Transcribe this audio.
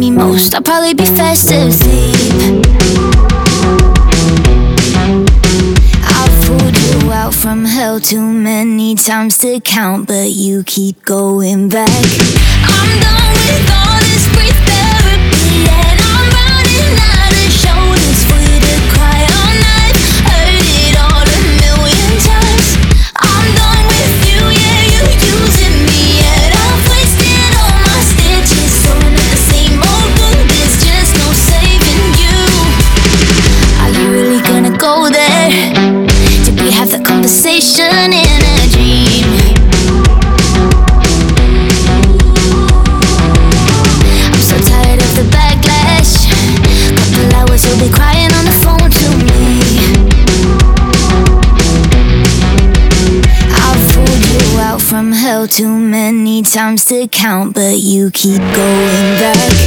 me most, I'll probably be fast asleep. I've fooled you out from hell too many times to count, but you keep going back. I'm done with all this free therapy, and I'm running out of shoulders for you to cry all night. Heard it all a million times. I'm done with you, yeah, you using me, and I've wasted all my stitches, sewing up the same old wound. There's just no saving you. Are you really gonna go there? Did we have that conversation in a dream? I'm so tired of the backlash. Couple hours you'll be crying on the phone to me. I've fooled you out from hell too many times to count, but you keep going back.